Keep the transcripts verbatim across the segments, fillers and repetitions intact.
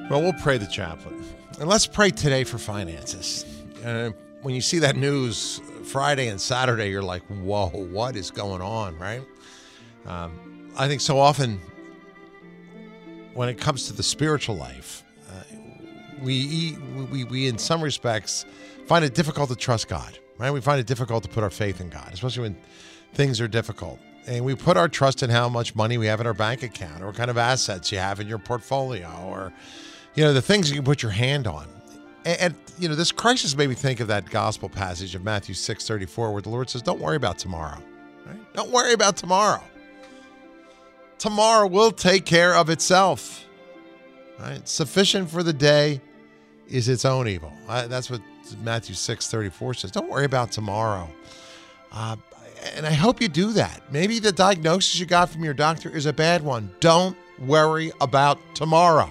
Well, we'll pray the chaplain. And let's pray today for finances. And when you see that news Friday and Saturday, you're like, whoa, what is going on, right? Um, I think so often when it comes to the spiritual life, uh, we, we, we, in some respects, find it difficult to trust God, right? We find it difficult to put our faith in God, especially when things are difficult. And we put our trust in how much money we have in our bank account, or what kind of assets you have in your portfolio, or, you know, the things you can put your hand on. And, and you know, this crisis made me think of that gospel passage of Matthew six thirty-four, where the Lord says, don't worry about tomorrow, right? Don't worry about tomorrow. Tomorrow will take care of itself, right? Sufficient for the day is its own evil. I, that's what Matthew six thirty-four says. Don't worry about tomorrow. Uh, and I hope you do that. Maybe the diagnosis you got from your doctor is a bad one. Don't worry about tomorrow.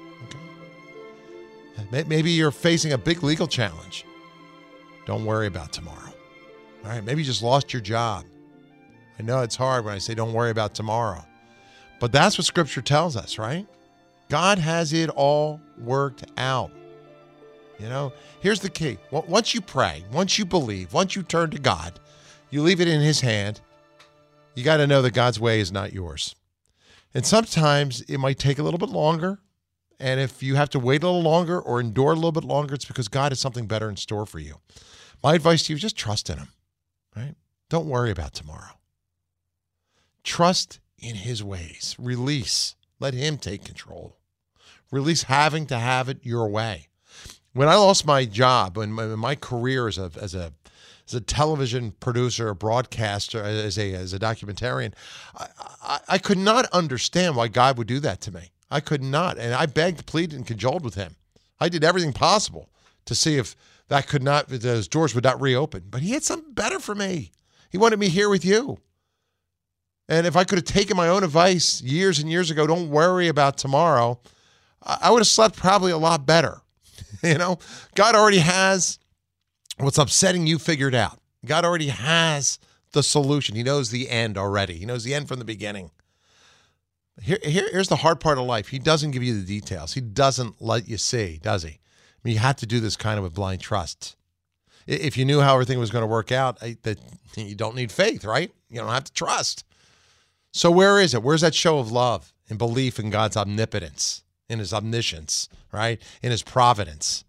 Okay? Maybe you're facing a big legal challenge. Don't worry about tomorrow. All right? Maybe you just lost your job. I know it's hard when I say don't worry about tomorrow. But that's what Scripture tells us, right? God has it all worked out. You know, here's the key. Once you pray, once you believe, once you turn to God, you leave it in His hand, you got to know that God's way is not yours. And sometimes it might take a little bit longer. And if you have to wait a little longer or endure a little bit longer, it's because God has something better in store for you. My advice to you is just trust in Him, right? Don't worry about tomorrow. Trust in His ways. Release. Let Him take control. Release having to have it your way. When I lost my job, when my, my career as a as a as a television producer, a broadcaster, as a as a documentarian, I, I, I could not understand why God would do that to me. I could not, and I begged, pleaded, and cajoled with Him. I did everything possible to see if that could not, if those doors would not reopen. But He had something better for me. He wanted me here with you. And if I could have taken my own advice years and years ago, don't worry about tomorrow, I would have slept probably a lot better. You know, God already has what's upsetting you figured out. God already has the solution. He knows the end already. He knows the end from the beginning. Here, here, here's the hard part of life. He doesn't give you the details. He doesn't let you see, does He? I mean, you have to do this kind of with blind trust. If you knew how everything was going to work out, I, that you don't need faith, right? You don't have to trust. So where is it? Where's that show of love and belief in God's omnipotence, in His omniscience, right? In His providence?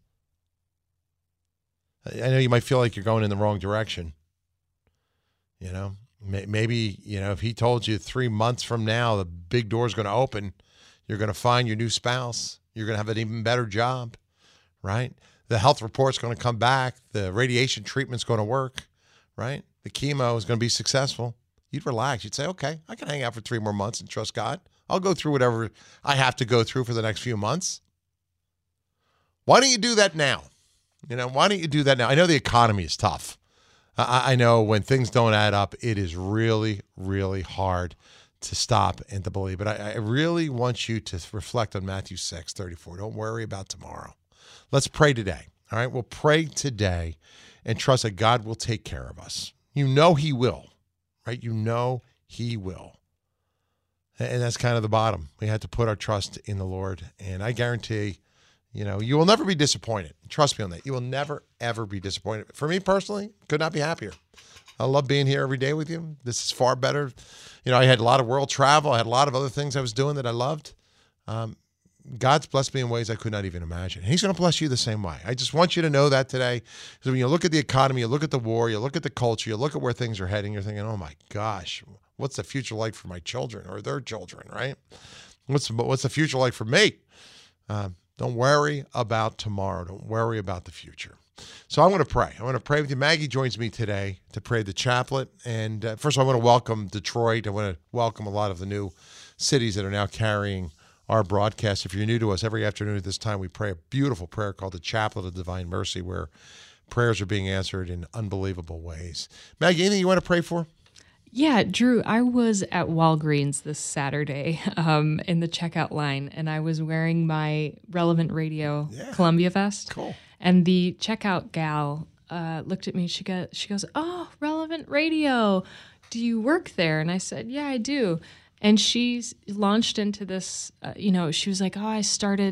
I know you might feel like you're going in the wrong direction. You know, maybe, you know, if He told you three months from now, the big door's going to open, you're going to find your new spouse. You're going to have an even better job, right? The health report's going to come back. The radiation treatment's going to work, right? The chemo is going to be successful. You'd relax. You'd say, okay, I can hang out for three more months and trust God. I'll go through whatever I have to go through for the next few months. Why don't you do that now? You know, why don't you do that now? I know the economy is tough. I, I know when things don't add up, it is really, really hard to stop and to believe. But I, I really want you to reflect on Matthew six thirty-four. Don't worry about tomorrow. Let's pray today. All right, we'll pray today and trust that God will take care of us. You know He will, right? You know He will. And that's kind of the bottom. We have to put our trust in the Lord. And I guarantee, you know, you will never be disappointed. Trust me on that. You will never, ever be disappointed. For me personally, could not be happier. I love being here every day with you. This is far better. You know, I had a lot of world travel. I had a lot of other things I was doing that I loved. Um, God's blessed me in ways I could not even imagine. He's going to bless you the same way. I just want you to know that today. Because when you look at the economy, you look at the war, you look at the culture, you look at where things are heading, you're thinking, oh my gosh, what's the future like for my children or their children, right? What's, what's the future like for me? Um, Don't worry about tomorrow. Don't worry about the future. So I want to pray. I want to pray with you. Maggie joins me today to pray the chaplet. And uh, first of all, I want to welcome Detroit. I want to welcome a lot of the new cities that are now carrying our broadcast. If you're new to us, every afternoon at this time, we pray a beautiful prayer called the Chaplet of Divine Mercy, where prayers are being answered in unbelievable ways. Maggie, anything you want to pray for? Yeah, Drew, I was at Walgreens this Saturday um, in the checkout line, and I was wearing my Relevant Radio Yeah. Columbia vest. Cool. And the checkout gal uh, looked at me. She got, she goes, "Oh, Relevant Radio. Do you work there?" And I said, "Yeah, I do." And she's launched into this, uh, you know, she was like, "Oh, I started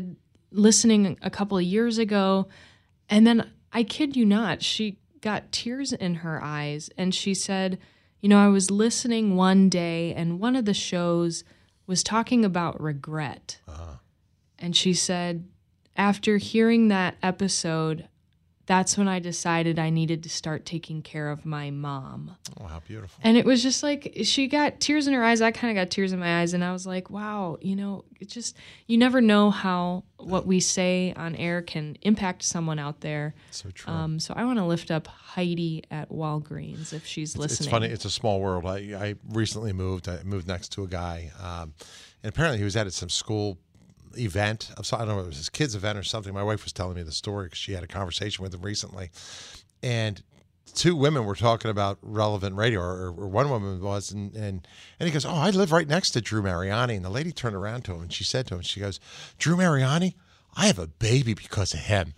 listening a couple of years ago. And then I kid you not, she got tears in her eyes. And she said, you know, I was listening one day and one of the shows was talking about regret. Uh-huh. And she said, after hearing that episode, that's when I decided I needed to start taking care of my mom. Oh, how beautiful. And it was just like, she got tears in her eyes. I kind of got tears in my eyes. And I was like, wow, you know, it just, you never know how what we say on air can impact someone out there. So true. Um, so I want to lift up Heidi at Walgreens if she's it's, listening. It's funny. It's a small world. I, I recently moved. I moved next to a guy. Um, and apparently he was at some school event. I don't know if it was his kid's event or something. My wife was telling me the story because she had a conversation with him recently. And two women were talking about Relevant Radio, or, or one woman was, and, and and he goes, oh, I live right next to Drew Mariani. And the lady turned around to him and she said to him, she goes, Drew Mariani? I have a baby because of him.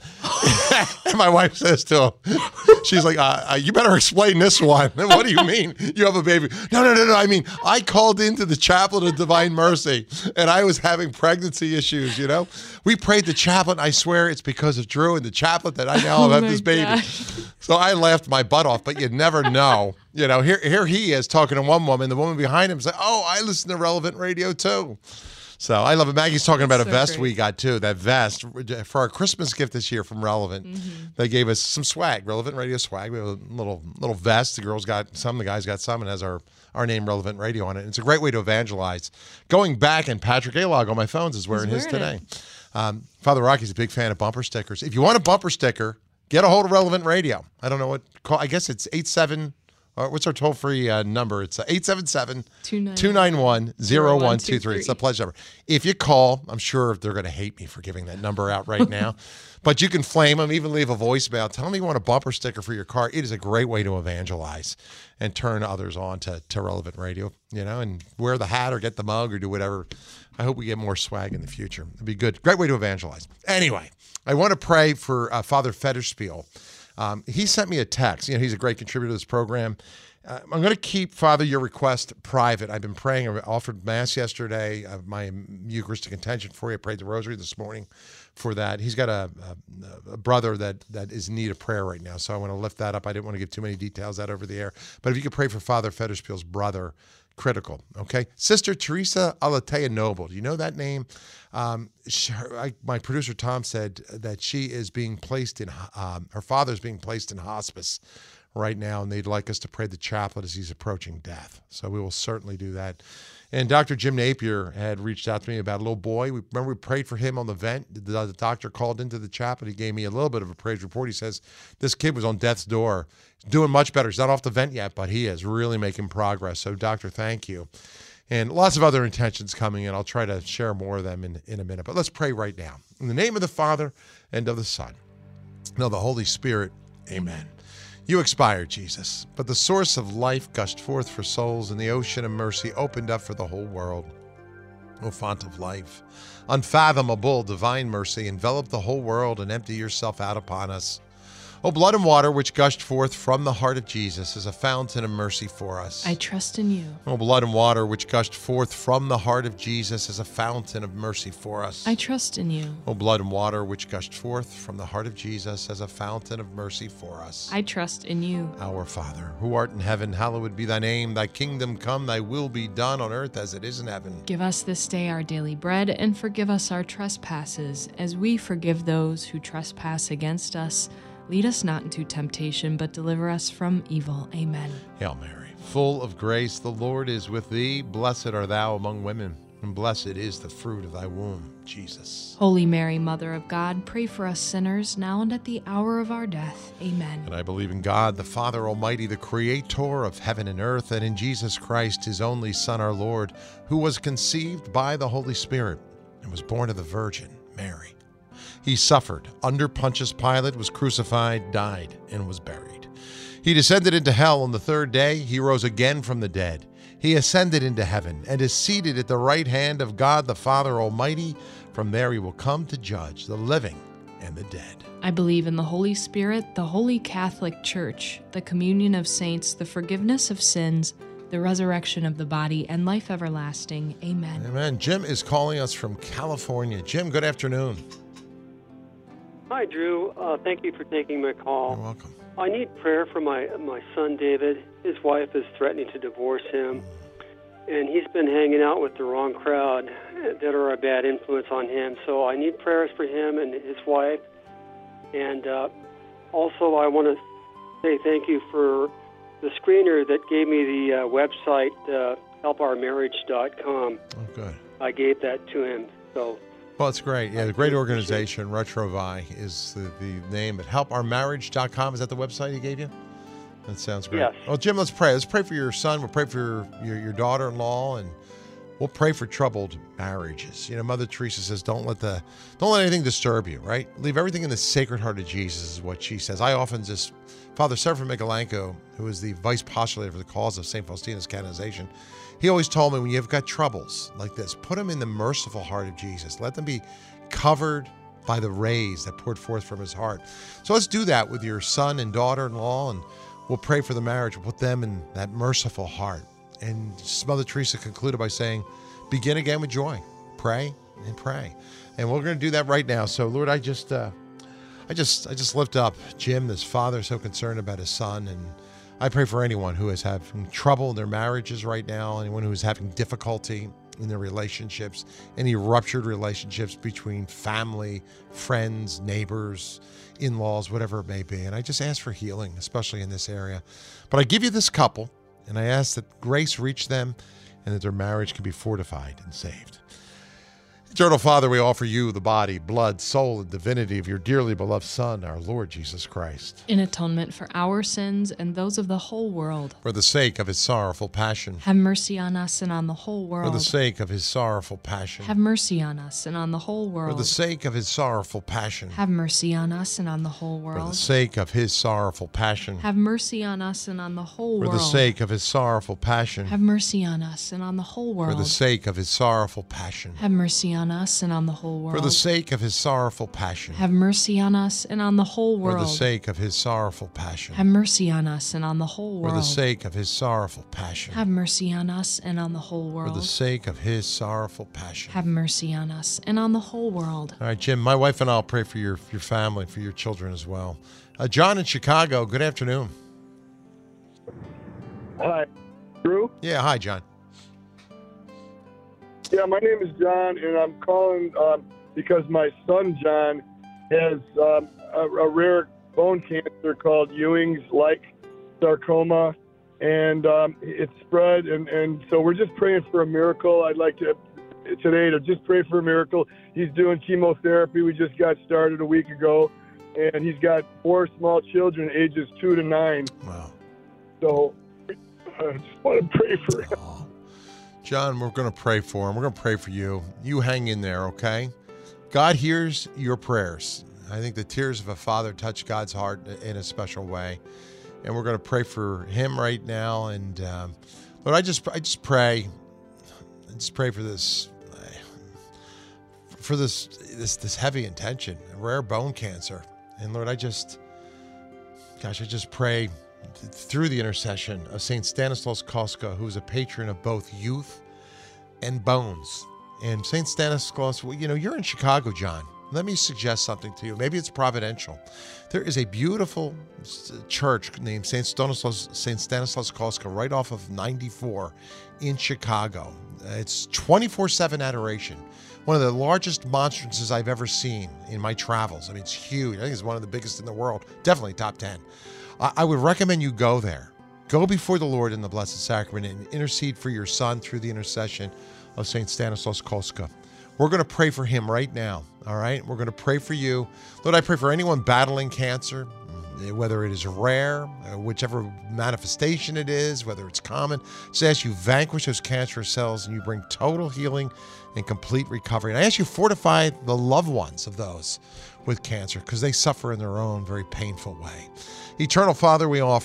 And my wife says to him, she's like, uh, uh, you better explain this one. What do you mean you have a baby? No, no, no, no. I mean, I called into the Chaplet of Divine Mercy and I was having pregnancy issues, you know? We prayed the chaplet. I swear it's because of Drew and the chaplet that I now Oh have my this baby. gosh. So I laughed my butt off, but you never know. You know, here, here he is talking to one woman. The woman behind him said, oh, I listen to Relevant Radio too. So I love it. Maggie's talking about So a vest great. we got too. That vest for our Christmas gift this year from Relevant. Mm-hmm. They gave us some swag, Relevant Radio swag. We have a little little vest. The girls got some, the guys got some, and has our our name Relevant Radio on it. And it's a great way to evangelize. Going back, and Patrick Alog on my phones is wearing He's his wearing today. Um, Father Rocky's a big fan of bumper stickers. If you want a bumper sticker, get a hold of Relevant Radio. I don't know what call. I guess it's eight seven. Uh, what's our toll-free uh, number? It's uh, eight seven seven, two nine one, zero one two three. It's the pledge number. If you call, I'm sure they're going to hate me for giving that number out right now. But you can flame them, even leave a voicemail. Tell them you want a bumper sticker for your car. It is a great way to evangelize and turn others on to, to Relevant Radio, you know, and wear the hat or get the mug or do whatever. I hope we get more swag in the future. It'd be good. Great way to evangelize. Anyway, I want to pray for uh, Father Federspiel. Um, he sent me a text. You know, he's a great contributor to this program. Uh, I'm going to keep, Father, your request private. I've been praying. I offered Mass yesterday, uh, my Eucharistic intention for you. I prayed the Rosary this morning for that. He's got a, a, a brother that, that is in need of prayer right now, so I want to lift that up. I didn't want to give too many details out over the air. But if you could pray for Father Federspiel's brother, critical, okay? Sister Teresa Alatea Noble. Do you know that name? Um, she, her, I, my producer, Tom, said that she is being placed in, um, her father's being placed in hospice right now, and they'd like us to pray the chaplet as he's approaching death. So we will certainly do that. And Doctor Jim Napier had reached out to me about a little boy. We, remember we prayed for him on the vent? The, the doctor called into the chaplet. He gave me a little bit of a praise report. He says, this kid was on death's door. He's doing much better. He's not off the vent yet, but he is really making progress. So, doctor, thank you. And lots of other intentions coming in. I'll try to share more of them in, in a minute. But let's pray right now. In the name of the Father, and of the Son, and of the Holy Spirit, amen. You expired, Jesus, but the source of life gushed forth for souls, and the ocean of mercy opened up for the whole world. O font of life, unfathomable divine mercy, envelop the whole world and empty yourself out upon us. O blood and water which gushed forth from the heart of Jesus is a fountain of mercy for us. I trust in you. O blood and water which gushed forth from the heart of Jesus is a fountain of mercy for us. I trust in you. O blood and water which gushed forth from the heart of Jesus as a fountain of mercy for us. I trust in you. Our Father, who art in heaven, hallowed be thy name. Thy kingdom come, thy will be done on earth as it is in heaven. Give us this day our daily bread, and forgive us our trespasses, as we forgive those who trespass against us. Lead us not into temptation, but deliver us from evil. Amen. Hail Mary, full of grace, the Lord is with thee. Blessed art thou among women, and blessed is the fruit of thy womb, Jesus. Holy Mary, Mother of God, pray for us sinners, now and at the hour of our death. Amen. And I believe in God, the Father Almighty, the Creator of heaven and earth, and in Jesus Christ, his only Son, our Lord, who was conceived by the Holy Spirit and was born of the Virgin Mary. He suffered under Pontius Pilate, was crucified, died, and was buried. He descended into hell on the third day. He rose again from the dead. He ascended into heaven and is seated at the right hand of God the Father Almighty. From there he will come to judge the living and the dead. I believe in the Holy Spirit, the Holy Catholic Church, the communion of saints, the forgiveness of sins, the resurrection of the body, and life everlasting. Amen. Amen. Jim is calling us from California. Jim, good afternoon. Hi, Drew. Uh, thank you for taking my call. You're welcome. I need prayer for my my son, David. His wife is threatening to divorce him, and he's been hanging out with the wrong crowd that are a bad influence on him. So I need prayers for him and his wife. And uh, also, I want to say thank you for the screener that gave me the uh, website, uh, help our marriage dot com. Oh, good. I gave that to him. So. Well, it's great. Yeah, the great organization, Retrovi, is the, the name. But help our marriage dot com, is that the website he gave you? That sounds great. Yes. Well, Jim, let's pray. Let's pray for your son. We'll pray for your, your, your daughter-in-law, and we'll pray for troubled marriages. You know, Mother Teresa says, don't let the don't let anything disturb you, right? Leave everything in the Sacred Heart of Jesus is what she says. I often just, Father Seraphim Michalenko, who is the vice postulator for the cause of Saint Faustina's canonization, he always told me, when you've got troubles like this, put them in the merciful heart of Jesus. Let them be covered by the rays that poured forth from his heart. So let's do that with your son and daughter-in-law, and we'll pray for the marriage. We'll put them in that merciful heart. And Mother Teresa concluded by saying, begin again with joy. Pray and pray. And we're going to do that right now. So, Lord, I just, uh, I just, I just lift up Jim, this father, so concerned about his son, and I pray for anyone who is having trouble in their marriages right now, anyone who is having difficulty in their relationships, any ruptured relationships between family, friends, neighbors, in-laws, whatever it may be. And I just ask for healing, especially in this area. But I give you this couple, and I ask that grace reach them and that their marriage can be fortified and saved. Eternal Father, we offer you the body, blood, soul, and divinity of your dearly beloved Son, our Lord Jesus Christ. In atonement for our sins and those of the whole world. For the sake of his sorrowful passion. Have mercy on us and on the whole world. For the sake of his sorrowful passion. Have mercy on us and on the whole world. For the sake of his sorrowful passion. Have mercy on us and on the whole world. For the sake of his sorrowful passion. Have mercy on us and on the whole For world. the sake of his sorrowful passion. Have mercy on us and on the whole world. For the sake of his sorrowful passion. Have mercy on us and on the whole world. For the sake of his sorrowful passion. Have mercy on us and on the whole world. For the sake of his sorrowful passion. Have mercy on us and on the whole world. For the sake of his sorrowful passion. Have mercy on us and on the whole world. For the sake of his sorrowful passion. Have mercy on us and on the whole world. All right, Jim, my wife and I will pray for your, your family, for your children as well. Uh, John in Chicago, good afternoon. Hi, Drew? Yeah, hi, John. Yeah, my name is John, and I'm calling um, because my son, John, has um, a, a rare bone cancer called Ewing's-like sarcoma, and um, it's spread, and, and so we're just praying for a miracle. I'd like to today to just pray for a miracle. He's doing chemotherapy. We just got started a week ago, and he's got four small children, ages two to nine. Wow. So I just want to pray for him. Oh. John, we're going to pray for him. We're going to pray for you. You hang in there, okay? God hears your prayers. I think the tears of a father touch God's heart in a special way. And we're going to pray for him right now. And um, Lord, I just, I just pray, I just pray for this, for this, this, this heavy intention, rare bone cancer. And Lord, I just, gosh, I just pray through the intercession of Saint Stanislaus Kostka, who is a patron of both youth and bones. And Saint Stanislaus, well, you know, you're in Chicago, John. Let me suggest something to you. Maybe it's providential. There is a beautiful church named Saint Stanislaus, Saint Stanislaus Kostka right off of ninety-four in Chicago. It's twenty-four seven adoration. One of the largest monstrances I've ever seen in my travels. I mean, it's huge. I think it's one of the biggest in the world. Definitely top ten. I would recommend you go there. Go before the Lord in the Blessed Sacrament and intercede for your son through the intercession of Saint Stanislaus Kostka. We're going to pray for him right now, all right? We're going to pray for you. Lord, I pray for anyone battling cancer, whether it is rare, whichever manifestation it is, whether it's common. Just ask you vanquish those cancerous cells and you bring total healing and complete recovery. And I ask you fortify the loved ones of those with cancer because they suffer in their own very painful way. Eternal Father, we offer you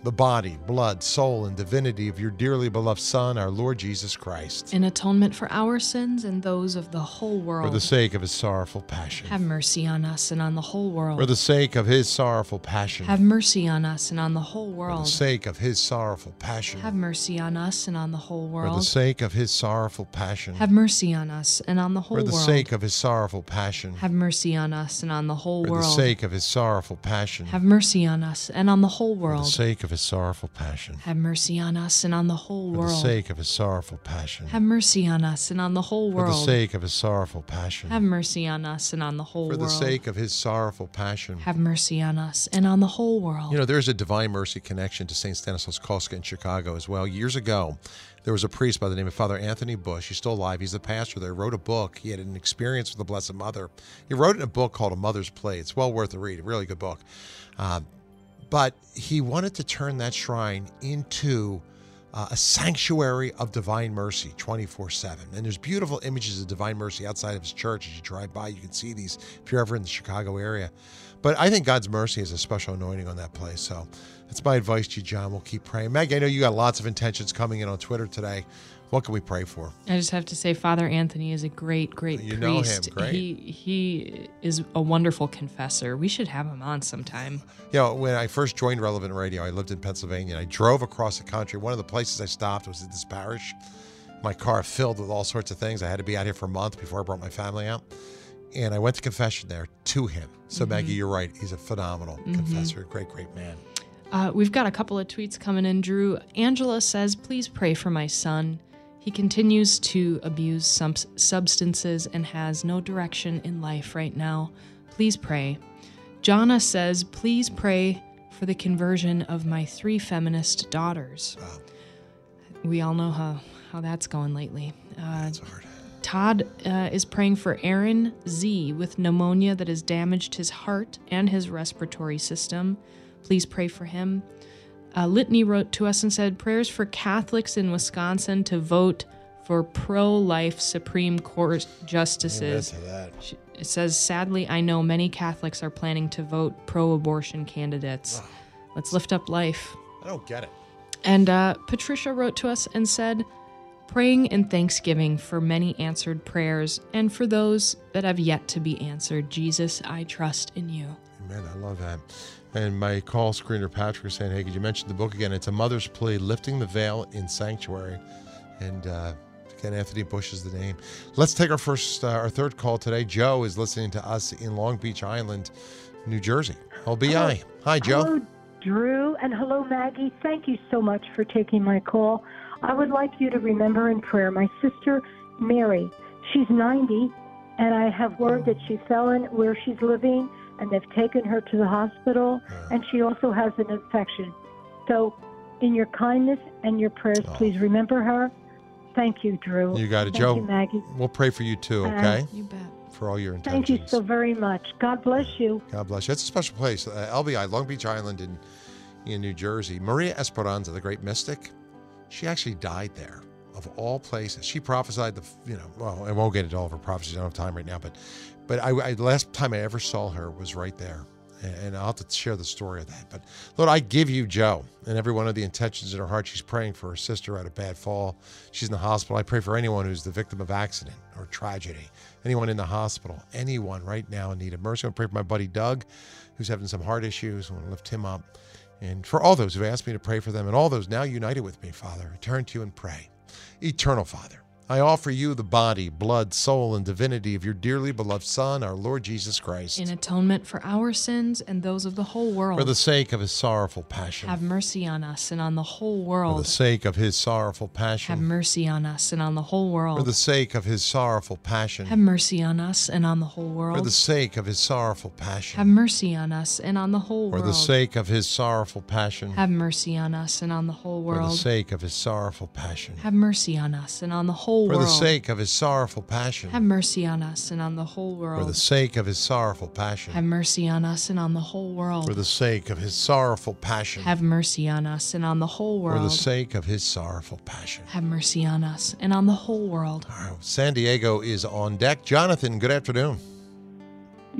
the body, blood, soul, and divinity of your dearly beloved Son, our Lord Jesus Christ, In atonement for our sins and those of the whole world. for the sake of his sorrowful passion, Have mercy on us and on the whole world. for the sake of his sorrowful passion, Have mercy on us and on the whole for world. the sake of his sorrowful passion, Have mercy on us and on the whole for the world. sake of his sorrowful passion, Have mercy on us and on the whole for the world. sake of his sorrowful passion, Have mercy on us and on the whole for the world. sake of his sorrowful passion, Have mercy on us and on the whole for the world. sake of his sorrowful passion, Have mercy on us and on the whole for the world. sake of his sorrowful passion, Have mercy on us and on the whole for the world. sake of his sorrowful passion, Have mercy on us and on the whole for the world. sake of his sorrowful passion. Have mercy on us and on the whole world. You know, there's a Divine Mercy connection to Saint Stanislaus Kostka in Chicago as well. Years ago, there was a priest by the name of Father Anthony Bush. He's still alive. He's the pastor there. Wrote a book. He had an experience with the Blessed Mother. He wrote it in a book called A Mother's Play. It's well worth a read. A really good book. Uh, but he wanted to turn that shrine into uh, a sanctuary of Divine Mercy twenty-four seven. And there's beautiful images of Divine Mercy outside of his church. As you drive by, you can see these if you're ever in the Chicago area. But I think God's mercy has a special anointing on that place. So that's my advice to you, John. We'll keep praying. Maggie, I know you got lots of intentions coming in on Twitter today. What can we pray for? I just have to say, Father Anthony is a great, great You know him, priest. great. He he is a wonderful confessor. We should have him on sometime. You know, when I first joined Relevant Radio, I lived in Pennsylvania, and I drove across the country. One of the places I stopped was at this parish. My car filled with all sorts of things. I had to be out here for a month before I brought my family out. And I went to confession there to him. So, Mm-hmm. Maggie, you're right. He's a phenomenal confessor, a great, great man. Uh, we've got a couple of tweets coming in, Drew. Angela says, please pray for my son. He continues to abuse some substances and has no direction in life right now. Please pray. Jonna says, please pray for the conversion of my three feminist daughters. Wow. We all know how, how that's going lately. Uh, It's hard. Todd uh, is praying for Aaron Z with pneumonia that has damaged his heart and his respiratory system. Please pray for him. Uh, Litany wrote to us and said, prayers for Catholics in Wisconsin to vote for pro-life Supreme Court justices. Amen to that. She- It says, sadly, I know many Catholics are planning to vote pro-abortion candidates. Let's lift up life. I don't get it. And uh, Patricia wrote to us and said, praying in thanksgiving for many answered prayers and for those that have yet to be answered. Jesus, I trust in you. Amen. I love that. And my call screener, Patrick, was saying, hey, could you mention the book again? It's A Mother's Plea, Lifting the Veil in Sanctuary. And uh, again, Anthony Bush is the name. Let's take our first, uh, our third call today. Joe is listening to us in Long Beach Island, New Jersey. L B I. Hello. Hi, Joe. Hello, Drew, and hello, Maggie. Thank you so much for taking my call. I would like you to remember in prayer my sister, Mary. She's ninety, and I have word that she fell in where she's living, and they've taken her to the hospital, and she also has an infection. So, in your kindness and your prayers, Oh. please remember her. Thank you, Drew. You got it, Thank Joe. you, Maggie. We'll pray for you too, Uh, okay? You bet. For all your Thank intentions. you so very much. God bless you. God bless you. It's a special place. Uh, L B I, Long Beach Island in, in New Jersey. Maria Esperanza, the great mystic, she actually died there, of all places. She prophesied the, you know, well, I won't get into all of her prophecies. I don't have time right now, but but I, I last time I ever saw her was right there. And, and I'll have to share the story of that. But Lord, I give you Joe and every one of the intentions in her heart. She's praying for her sister at a bad fall. She's in the hospital. I pray for anyone who's the victim of accident or tragedy, anyone in the hospital, anyone right now in need of mercy. I pray for my buddy Doug, who's having some heart issues. I want to lift him up. And for all those who've asked me to pray for them and all those now united with me, Father, I turn to you and pray. Eternal Father, I offer you the body, blood, soul, and divinity of your dearly beloved Son, our Lord Jesus Christ, In atonement for our sins and those of the whole world. for the sake of his sorrowful passion, Have mercy on us and on the whole for world. the sake of his sorrowful Have passion, mercy on us and on the whole world. for the sake of his sorrowful passion, Have mercy on us and on the whole world. for the sake of his sorrowful Have passion, mercy on us and on the whole for world. the sake of his sorrowful passion, Have mercy on us and on the whole for the world. sake of his sorrowful passion, Have mercy on us and on the whole for world. the sake of his sorrowful passion, Have mercy on us and on the whole for world. the sake of his sorrowful passion, Have mercy on us and on the whole world. for the sake of his sorrowful passion, Have mercy on us and on the whole for world. the sake of his sorrowful passion. Have mercy on us and on the whole world. All right, San Diego is on deck. Jonathan, good afternoon.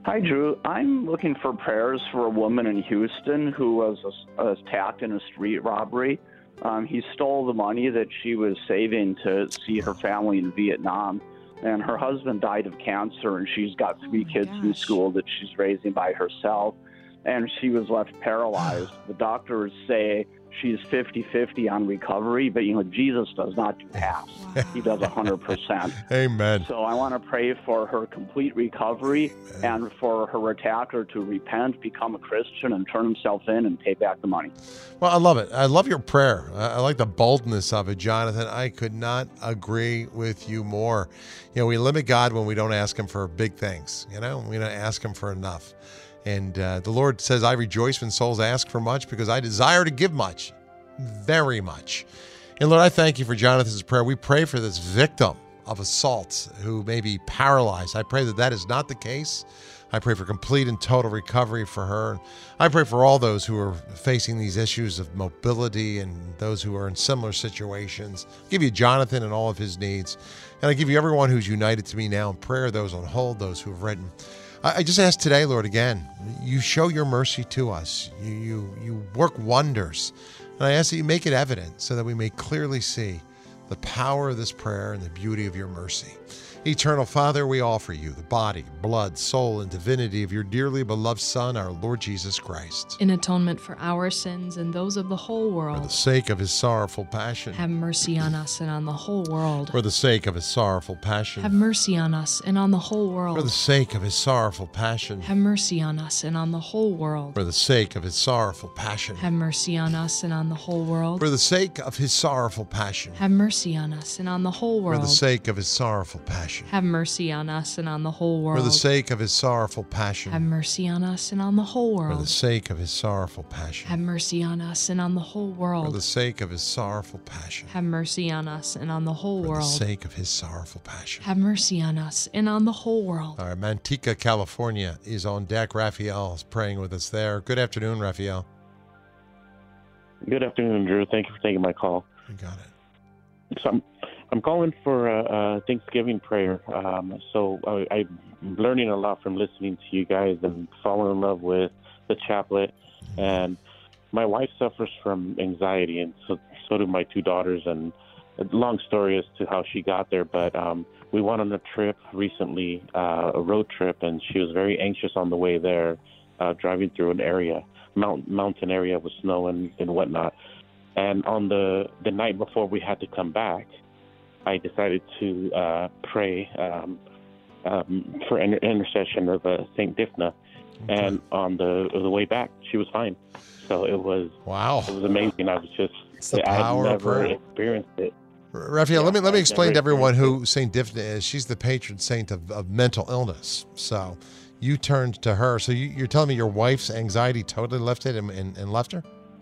Hi, Drew. I'm looking for prayers for a woman in Houston who was uh, attacked in a street robbery. Um, he stole the money that she was saving to see her family in Vietnam. And her husband died of cancer, and she's got three Oh my kids in gosh. school that she's raising by herself. And she was left paralyzed. The doctors say she's fifty-fifty on recovery, but, you know, Jesus does not do halves. Wow. He does one hundred percent. Amen. So I want to pray for her complete recovery and for her attacker to repent, become a Christian, and turn himself in and pay back the money. Well, I love it. I love your prayer. I, I like the boldness of it, Jonathan. I could not agree with you more. You know, we limit God when we don't ask him for big things. You know, we don't ask him for enough. And uh, the Lord says, I rejoice when souls ask for much because I desire to give much, very much. And Lord, I thank you for Jonathan's prayer. We pray for this victim of assault who may be paralyzed. I pray that that is not the case. I pray for complete and total recovery for her. I pray for all those who are facing these issues of mobility and those who are in similar situations. I give you Jonathan and all of his needs. And I give you everyone who's united to me now in prayer, those on hold, those who have written. I just ask today, Lord, again, you show your mercy to us. You, you, you work wonders. And I ask that you make it evident so that we may clearly see the power of this prayer and the beauty of your mercy. Eternal Father, we offer you the body, blood, soul, and divinity of your dearly beloved Son, our Lord Jesus Christ. In atonement for our sins and those of the whole For the world, sake of his sorrowful passion. have mercy on us and on the whole world. For the sake of his sorrowful passion. Have mercy on us and on the whole For the world. sake of his sorrowful passion. Have mercy on us and on the whole world. For the sake of his sorrowful passion. Have mercy on us and on the whole world. For the sake of his sorrowful passion. Have mercy on us and on the whole For the world. sake of his sorrowful passion. Have mercy on us and on the whole For world. the sake of his sorrowful passion. Have mercy on us and on the whole For the world. sake of his sorrowful passion. Have mercy on us and on the whole For world. the sake of his sorrowful passion. Have mercy on us and on the whole For the world. sake of his sorrowful passion. Have mercy on us and on the whole world. All right, Manteca, California is on deck. Raphael is praying with us there. Good afternoon, Raphael. Good afternoon, Drew. Thank you for taking my call. You got it. So I'm, I'm calling for a, a Thanksgiving prayer. Um, so I, I'm learning a lot from listening to you guys and falling in love with the chaplet. And my wife suffers from anxiety, and so so do my two daughters. And a long story as to how she got there, but um, we went on a trip recently, uh, a road trip, and she was very anxious on the way there, uh, driving through an area, mount, mountain area with snow and, and whatnot. And on the, the night before we had to come back, I decided to uh, pray um, um, for inter- intercession of uh, Saint Difna. Okay. And on the the way back, she was fine. So it was Wow. it was amazing. I was just It's the I power had of never prayer. experienced it. Raphael, let me let me I've explain to never everyone experienced who Saint Difna is. She's the patron saint of, of mental illness. So you turned to her. So you, you're telling me your wife's anxiety totally lifted and, and, and left her?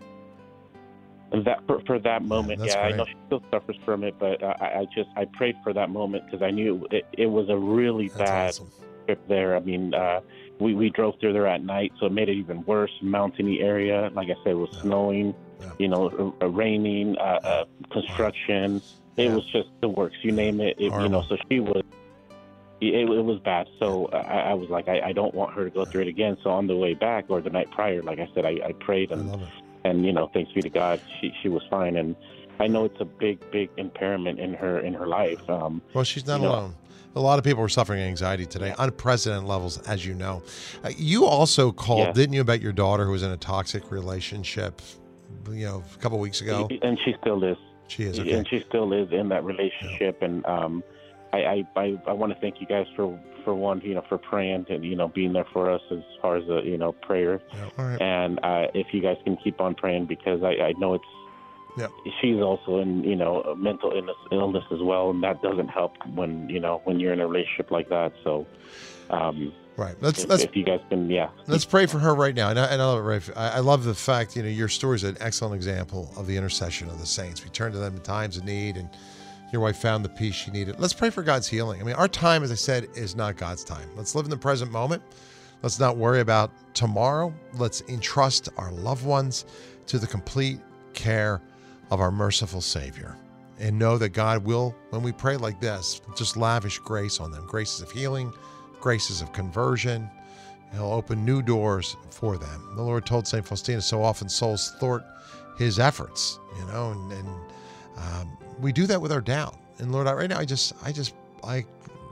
And that for, for that moment, that's yeah, I great. know she still suffers from it, but uh, I, I just I prayed for that moment because I knew it, it was a really That's bad awesome. trip there. I mean, uh, we we drove through there at night, so it made it even worse. Mountainy area, like I said, it was Yeah. snowing, Yeah. you know, uh, raining, uh, uh, construction. It Yeah. was just the works, you name it. it you Horrible. know, so she was. It, it was bad. So I, I was like, I, I don't want her to go through it again. So on the way back, or the night prior, like I said, I, I prayed I and. love it. And, you know, thanks be to God, she she was fine. And I know it's a big, big impairment in her in her life. Um, Well, she's not you know- alone. A lot of people are suffering anxiety today, unprecedented levels, as you know. Uh, you also called, Yes. didn't you, about your daughter who was in a toxic relationship, you know, a couple weeks ago? And she still is. She is, okay. And she still is in that relationship. And um, I, I, I, I want to thank you guys for, for one, you know, for praying and, you know, being there for us as far as, a, you know, prayer. Yeah, all right. And uh, if you guys can keep on praying, because I, I know it's, Yep. she's also in, you know, a mental illness, illness as well. And that doesn't help when, you know, when you're in a relationship like that. So, um, Right. Let's, if, let's, if you guys can, yeah. Let's pray for her right now. And I, and I love it, Rafe. I, I love the fact, you know, your story is an excellent example of the intercession of the saints. We turn to them in times of need, and your wife found the peace she needed. Let's pray for God's healing. I mean, our time, as I said, is not God's time. Let's live in the present moment. Let's not worry about tomorrow. Let's entrust our loved ones to the complete care of our merciful Savior. And know that God will, when we pray like this, just lavish grace on them. Graces of healing, graces of conversion, He'll open new doors for them. The Lord told Saint Faustina, so often souls thwart his efforts, you know, and, and um, we do that with our doubt. And Lord, I, right now, I just, I just, I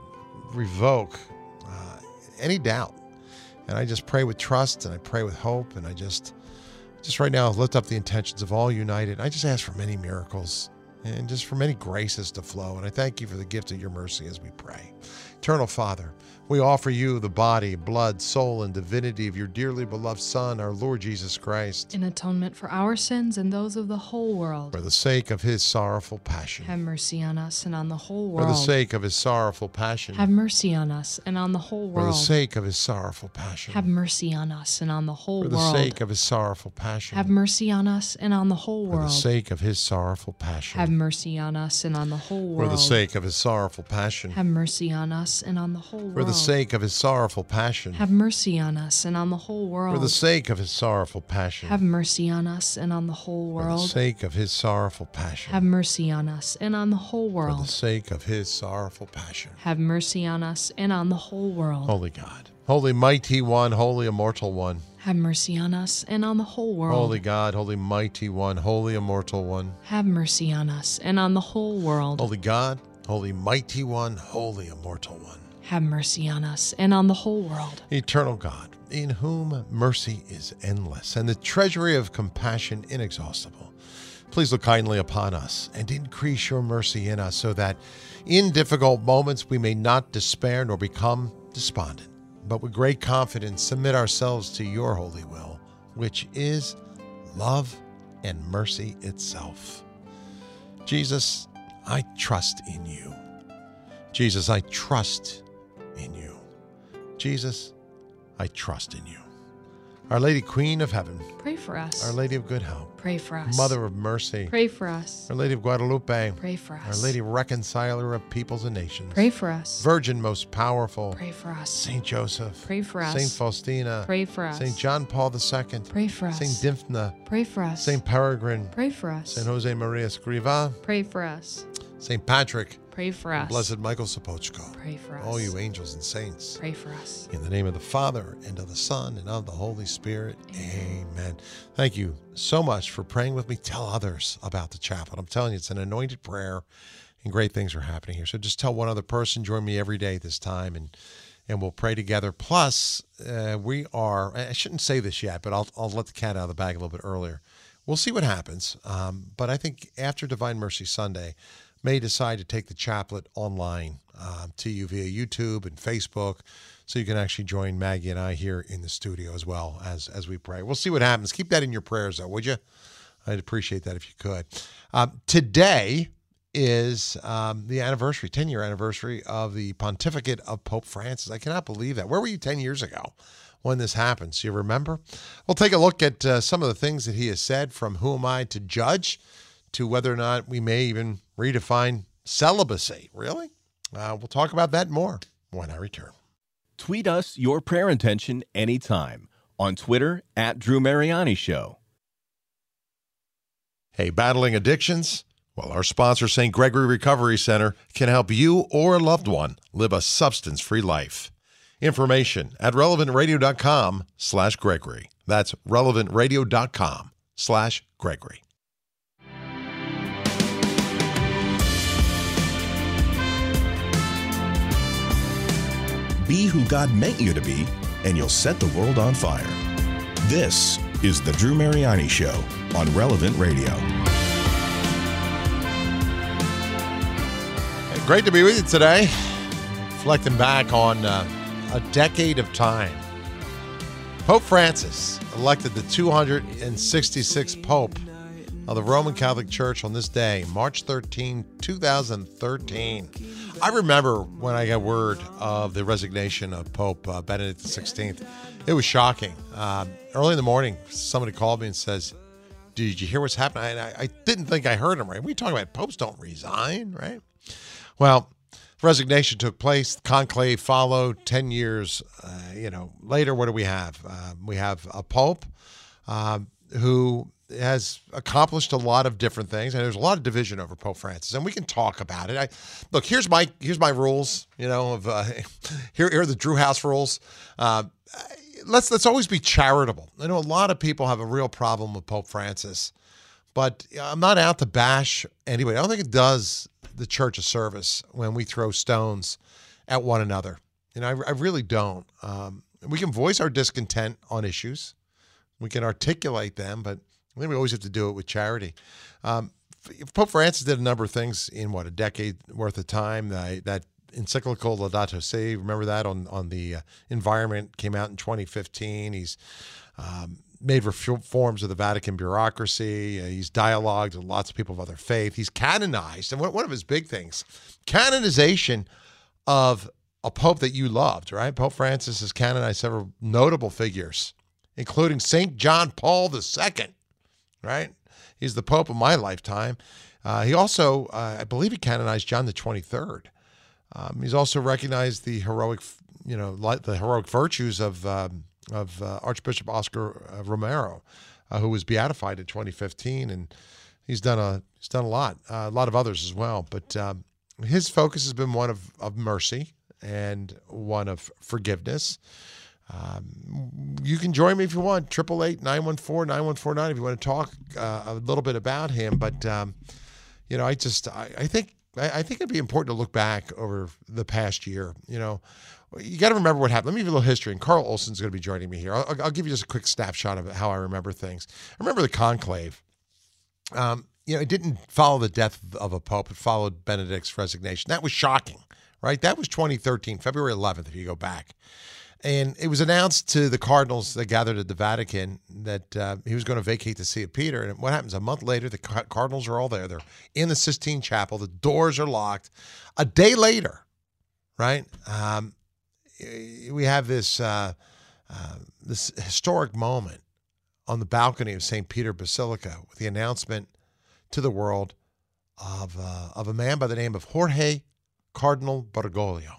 revoke uh, any doubt. And I just pray with trust, and I pray with hope, and I just, just right now lift up the intentions of all united. I just ask for many miracles and just for many graces to flow. And I thank you for the gift of your mercy as we pray. Eternal Father, we offer you the body, blood, soul, and divinity of your dearly beloved Son, our Lord Jesus Christ, in atonement for our sins and those of the whole world. for the sake of his sorrowful passion. Have mercy on us and on the whole For world. the sake of his sorrowful passion. Have mercy on us and on the whole For the world. sake of his sorrowful passion. Have mercy on us and on the whole For the world. sake of his sorrowful passion. Have mercy on us and on the whole For the world. sake of his sorrowful passion. Have mercy on us and on the whole For world. the sake of his sorrowful passion. Have mercy on us and on the whole world. For the sake of his sorrowful passion. Have mercy on us and on the whole world. For the sake of his sorrowful passion. Have mercy on us and on the whole For the world. sake of his sorrowful passion. Have mercy on us and on the whole For the world. sake of his sorrowful passion. Have mercy on us and on the whole world. Holy God, holy mighty one, holy immortal one. Have mercy on us and on the whole world. Holy God, holy mighty one, holy immortal one. Have mercy on us and on the whole world. Holy God, holy mighty one, holy immortal one. Have mercy on us and on the whole world. Eternal God, in whom mercy is endless and the treasury of compassion inexhaustible, please look kindly upon us and increase your mercy in us so that in difficult moments we may not despair nor become despondent, but with great confidence submit ourselves to your holy will, which is love and mercy itself. Jesus, I trust in you. Jesus, I trust in you. Jesus, I trust in you. Our Lady Queen of Heaven, Pray for us. Our Lady of Good Hope, Pray for us. Mother of Mercy, Pray for us. Our Lady of Guadalupe, Pray for us. Our Lady Reconciler of Peoples and Nations, Pray for us. Virgin Most Powerful, Pray for us. Saint Joseph, Pray for us. Saint Faustina, Pray for us. Saint John Paul the Second, Pray for us. Saint Dymphna, Pray for us. Saint Peregrine, Pray for us. Saint Jose Maria Escriva, Pray for us. Saint Patrick, Pray for us. Blessed Michael Sopochko, Pray for us. all you angels and saints. Pray for us. In the name of the Father, and of the Son, and of the Holy Spirit. Amen. Amen. Thank you so much for praying with me. Tell others about the chaplet. I'm telling you, it's an anointed prayer, and great things are happening here. So just tell one other person. Join me every day this time, and and we'll pray together. Plus, uh, we are, I shouldn't say this yet, but I'll, I'll let the cat out of the bag a little bit earlier. We'll see what happens. Um, but I think after Divine Mercy Sunday, may decide to take the chaplet online uh, to you via YouTube and Facebook, so you can actually join Maggie and I here in the studio as well as as we pray. We'll see what happens. Keep that in your prayers, though, would you? I'd appreciate that if you could. Um, today is um, the anniversary, ten-year anniversary of the pontificate of Pope Francis. I cannot believe that. Where were you ten years ago when this happened? Do you remember? We'll take a look at uh, some of the things that he has said, from who am I to judge, to whether or not we may even redefine celibacy. Really? Uh, we'll talk about that more when I return. Tweet us your prayer intention anytime on Twitter at Drew Mariani Show. Hey, battling addictions? Well, our sponsor, Saint Gregory Recovery Center, can help you or a loved one live a substance-free life. Information at relevantradio.com slash Gregory. That's relevantradio.com slash Gregory. Be who God meant you to be, and you'll set the world on fire. This is The Drew Mariani Show on Relevant Radio. Hey, great to be with you today. Reflecting back on uh, a decade of time. Pope Francis, elected the two hundred sixty-sixth Pope of the Roman Catholic Church on this day, March thirteenth, two thousand thirteen. I remember when I got word of the resignation of Pope uh, Benedict the sixteenth. It was shocking. Uh, early in the morning, somebody called me and says, did you hear what's happening? I, I didn't think I heard him right. We talking about popes don't resign, right? Well, resignation took place. Conclave followed. Ten years, uh, you know, later, what do we have? Uh, we have a pope um, who has accomplished a lot of different things, and there's a lot of division over Pope Francis, and we can talk about it. I, look, here's my here's my rules. You know, of uh, here, here are the Drew House rules. Uh, let's let's always be charitable. I know a lot of people have a real problem with Pope Francis, but I'm not out to bash anybody. I don't think it does the church a service when we throw stones at one another. You know, I, I really don't. Um, we can voice our discontent on issues. We can articulate them, but I think we always have to do it with charity. Um, Pope Francis did a number of things in, what, a decade worth of time. That, that encyclical Laudato Si, remember that, on, on the uh, environment, came out in twenty fifteen. He's um, made reforms of the Vatican bureaucracy. Uh, he's dialogued with lots of people of other faith. He's canonized, and one of his big things, canonization of a pope that you loved, right? Pope Francis has canonized several notable figures, including Saint John Paul the Second, right? He's the pope of my lifetime. Uh, he also, uh, I believe he canonized John the twenty-third. Um, he's also recognized the heroic, you know, the heroic virtues of um, of uh, Archbishop Oscar uh, Romero, uh, who was beatified in twenty fifteen, and he's done a he's done a lot, uh, a lot of others as well. But um, his focus has been one of of mercy and one of forgiveness. Um, you can join me if you want, triple eight, nine one four, nine one four nine, if you want to talk uh, a little bit about him. But, um, you know, I just, I, I think, I, I think it'd be important to look back over the past year. You know, you got to remember what happened. Let me give you a little history, and Carl Olson's going to be joining me here. I'll, I'll give you just a quick snapshot of how I remember things. I remember the conclave. Um, you know, it didn't follow the death of a pope. It followed Benedict's resignation. That was shocking, right? That was twenty thirteen, February eleventh, if you go back. And it was announced to the cardinals that gathered at the Vatican that uh, he was going to vacate the See of Peter. And what happens? A month later, the cardinals are all there. They're in the Sistine Chapel. The doors are locked. A day later, right, um, we have this uh, uh, this historic moment on the balcony of Saint Peter Basilica with the announcement to the world of uh, of a man by the name of Jorge Cardinal Bergoglio.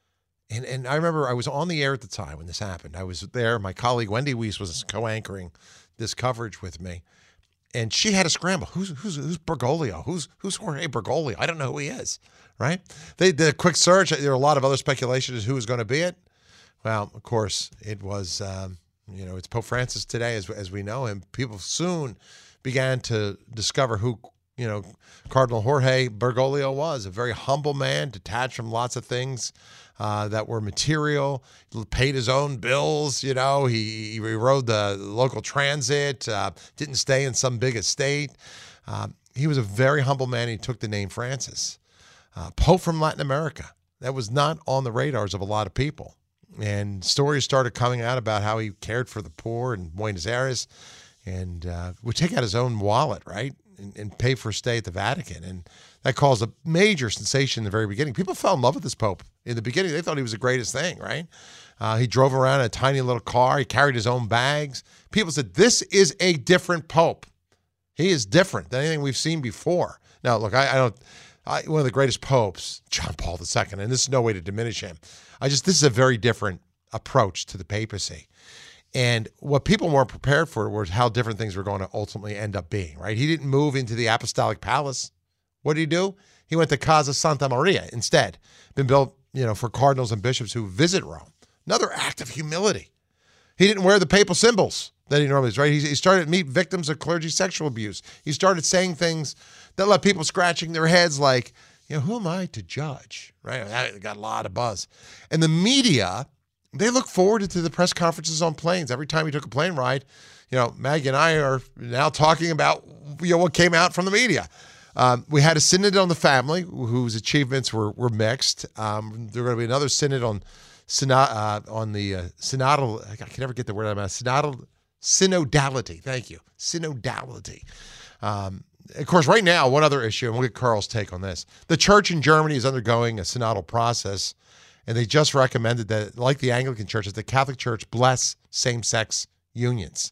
And and I remember I was on the air at the time when this happened. I was there. My colleague Wendy Weiss was co-anchoring this coverage with me, and she had a scramble. Who's who's who's Bergoglio? Who's who's Jorge Bergoglio? I don't know who he is. Right? They did a quick search. There were a lot of other speculation as who was going to be it. Well, of course, it was. Um, you know, it's Pope Francis today, as as we know him. People soon began to discover who, you know, Cardinal Jorge Bergoglio was. A very humble man, detached from lots of things Uh, that were material, paid his own bills, you know, he, he rode the local transit, uh, didn't stay in some big estate. Uh, he was a very humble man. He took the name Francis. Uh, Pope from Latin America. That was not on the radars of a lot of people. And stories started coming out about how he cared for the poor in Buenos Aires and uh, would take out his own wallet, right, and, and pay for a stay at the Vatican. And that caused a major sensation in the very beginning. People fell in love with this Pope. In the beginning, they thought he was the greatest thing, right? Uh, he drove around in a tiny little car. He carried his own bags. People said, this is a different Pope. He is different than anything we've seen before. Now, look, I, I don't, I, one of the greatest popes, John Paul the Second, and this is no way to diminish him. I just, this is a very different approach to the papacy. And what people weren't prepared for was how different things were going to ultimately end up being, right? He didn't move into the apostolic palace. What did he do? He went to Casa Santa Maria instead. Been built, you know, for cardinals and bishops who visit Rome. Another act of humility. He didn't wear the papal symbols that he normally does, right? He, he started to meet victims of clergy sexual abuse. He started saying things that left people scratching their heads like, you know, who am I to judge, right? That got a lot of buzz. And the media, they look forward to the press conferences on planes. Every time he took a plane ride, you know, Maggie and I are now talking about, you know, what came out from the media. Um, we had a synod on the family whose achievements were were mixed. Um, there going to be another synod on synod, uh, on the uh, synodal. I can never get the word out of my mouth. Synodal synodality. Thank you. Synodality. Um, of course, right now, one other issue, and we'll get Carl's take on this. The church in Germany is undergoing a synodal process, and they just recommended that, like the Anglican Church, that the Catholic Church bless same-sex unions.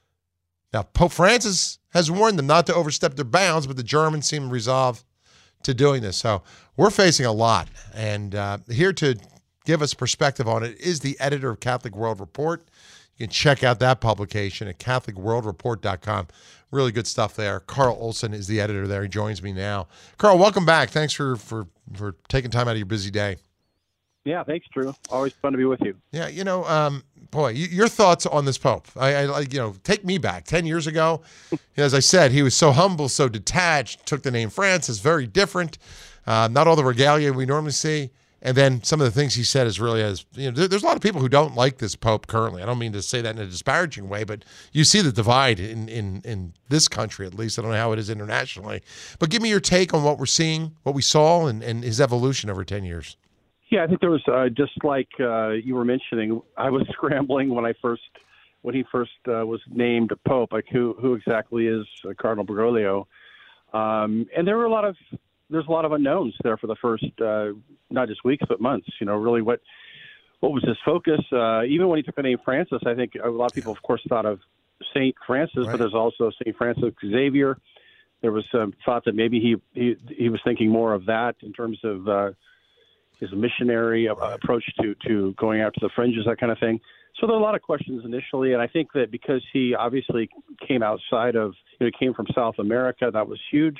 Now, Pope Francis has warned them not to overstep their bounds, but the Germans seem resolved to doing this. So we're facing a lot. And uh, here to give us perspective on it is the editor of Catholic World Report. You can check out that publication at catholic world report dot com. Really good stuff there. Carl Olson is the editor there. He joins me now. Carl, welcome back. Thanks for, for, for taking time out of your busy day. Yeah, thanks, Drew. Always fun to be with you. Yeah, you know, um, boy, y- your thoughts on this Pope. I, I like, you know, take me back ten years ago. As I said, he was so humble, so detached, took the name Francis, very different. Uh, not all the regalia we normally see. And then some of the things he said is really as, you know, there, there's a lot of people who don't like this Pope currently. I don't mean to say that in a disparaging way, but you see the divide in, in, in this country, at least. I don't know how it is internationally. But give me your take on what we're seeing, what we saw, and, and his evolution over ten years. Yeah, I think there was uh, just like uh, you were mentioning. I was scrambling when I first, when he first uh, was named Pope, like who who exactly is uh, Cardinal Bergoglio, um, and there were a lot of there's a lot of unknowns there for the first uh, not just weeks but months. You know, really what what was his focus? Uh, even when he took the name Francis, I think a lot of people, of course, thought of Saint Francis, right. But there's also Saint Francis Xavier. There was some thought that maybe he he he was thinking more of that in terms of. Uh, his missionary approach to, to going out to the fringes, that kind of thing. So there are a lot of questions initially, and I think that because he obviously came outside of, you know, he came from South America, that was huge.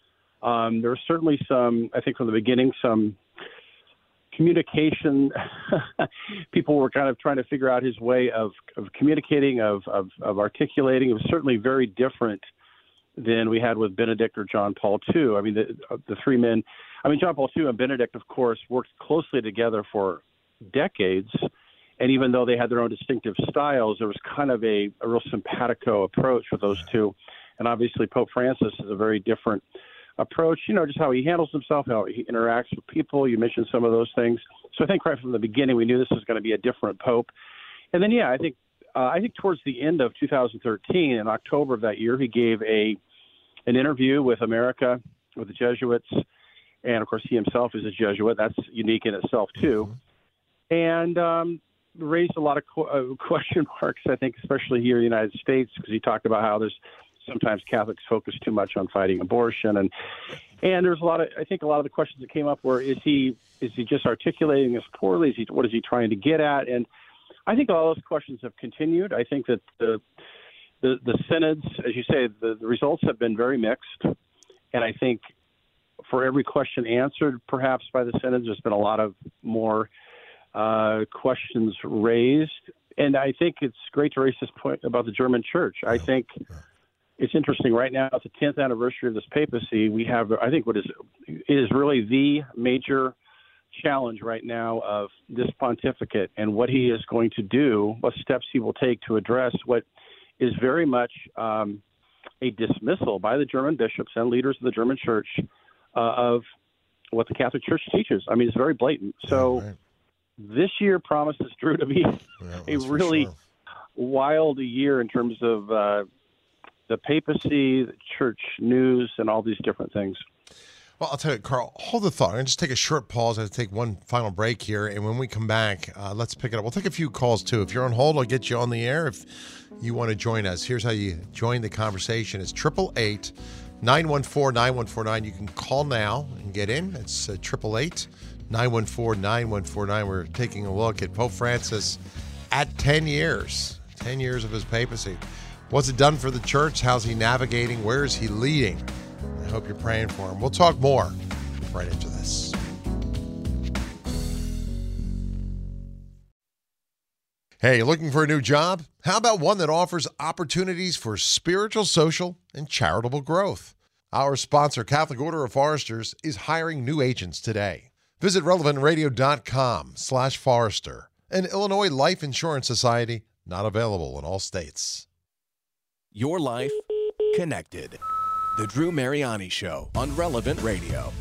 Um, there was certainly some, I think from the beginning, some communication. People were kind of trying to figure out his way of, of communicating, of, of, of articulating. It was certainly very different than we had with Benedict or John Paul the Second. I mean, the, the three men, I mean, John Paul the Second and Benedict, of course, worked closely together for decades. And even though they had their own distinctive styles, there was kind of a, a real simpatico approach with those two. And obviously Pope Francis is a very different approach, you know, just how he handles himself, how he interacts with people. You mentioned some of those things. So I think right from the beginning, we knew this was going to be a different Pope. And then, yeah, I think Uh, I think towards the end of two thousand thirteen, in October of that year, he gave a an interview with America, with the Jesuits, and of course he himself is a Jesuit. That's unique in itself too, mm-hmm. and um, raised a lot of qu- uh, question marks. I think, especially here in the United States, because he talked about how there's sometimes Catholics focus too much on fighting abortion, and and there's a lot of I think a lot of the questions that came up were: is he is he just articulating this poorly? Is he what is he trying to get at? And I think all those questions have continued. I think that the the, the synods, as you say, the, the results have been very mixed. And I think for every question answered, perhaps by the synods, there's been a lot of more uh, questions raised. And I think it's great to raise this point about the German Church. I think it's interesting right now at the tenth anniversary of this papacy, we have, I think, what is is really the major challenge right now of this pontificate and what he is going to do, what steps he will take to address what is very much um, a dismissal by the German bishops and leaders of the German Church uh, of what the Catholic Church teaches. I mean, it's very blatant. So yeah, right. This year promises, Drew, to be yeah, a really sure. wild year in terms of uh, the papacy, the church news, and all these different things. Well, I'll tell you, Carl, hold the thought. I'm going to just take a short pause. I have to take one final break here. And when we come back, uh, let's pick it up. We'll take a few calls, too. If you're on hold, I'll get you on the air if you want to join us. Here's how you join the conversation. It's eight eight eight, nine one four, nine one four nine. You can call now and get in. It's eight eight eight, nine one four, nine one four nine. We're taking a look at Pope Francis at ten years, ten years of his papacy. What's it done for the church? How's he navigating? Where is he leading? I hope you're praying for him. We'll talk more right after this. Hey, looking for a new job? How about one that offers opportunities for spiritual, social, and charitable growth? Our sponsor, Catholic Order of Foresters, is hiring new agents today. Visit relevant radio dot com slash forester. An Illinois Life Insurance Society, not available in all states. Your life connected. The Drew Mariani Show on Relevant Radio.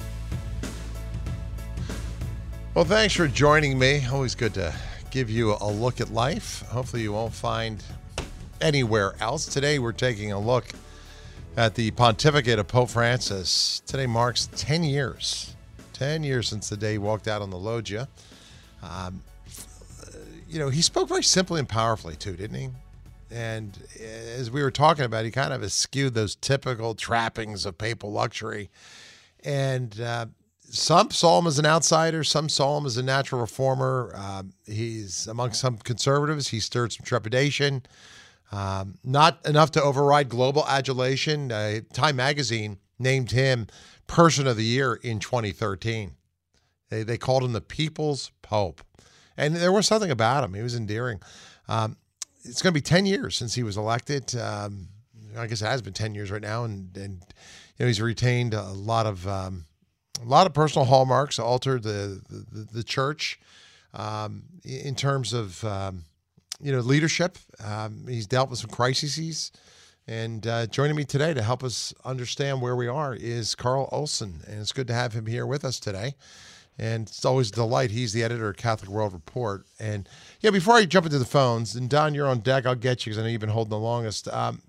Well, thanks for joining me. Always good to give you a look at life. Hopefully you won't find anywhere else. Today we're taking a look at the pontificate of Pope Francis. Today marks ten years. ten years since the day he walked out on the loggia. Um, you know, he spoke very simply and powerfully too, didn't he? And as we were talking about, he kind of eschewed those typical trappings of papal luxury. And uh, some saw him as an outsider. Some saw him as a natural reformer. Uh, he's among some conservatives. He stirred some trepidation. Um, not enough to override global adulation. Uh, Time Magazine named him Person of the Year in twenty thirteen. They they called him the People's Pope, and there was something about him. He was endearing. Um, it's going to be ten years since he was elected. Um, I guess it has been ten years right now, and and you know he's retained a lot of um, a lot of personal hallmarks, altered the the, the church um, in terms of um, you know leadership. Um, he's dealt with some crises. And uh, joining me today to help us understand where we are is Carl Olson, and it's good to have him here with us today. And it's always a delight. He's the editor of Catholic World Report. And yeah, before I jump into the phones, and Don, you're on deck. I'll get you because I know you've been holding the longest. Um,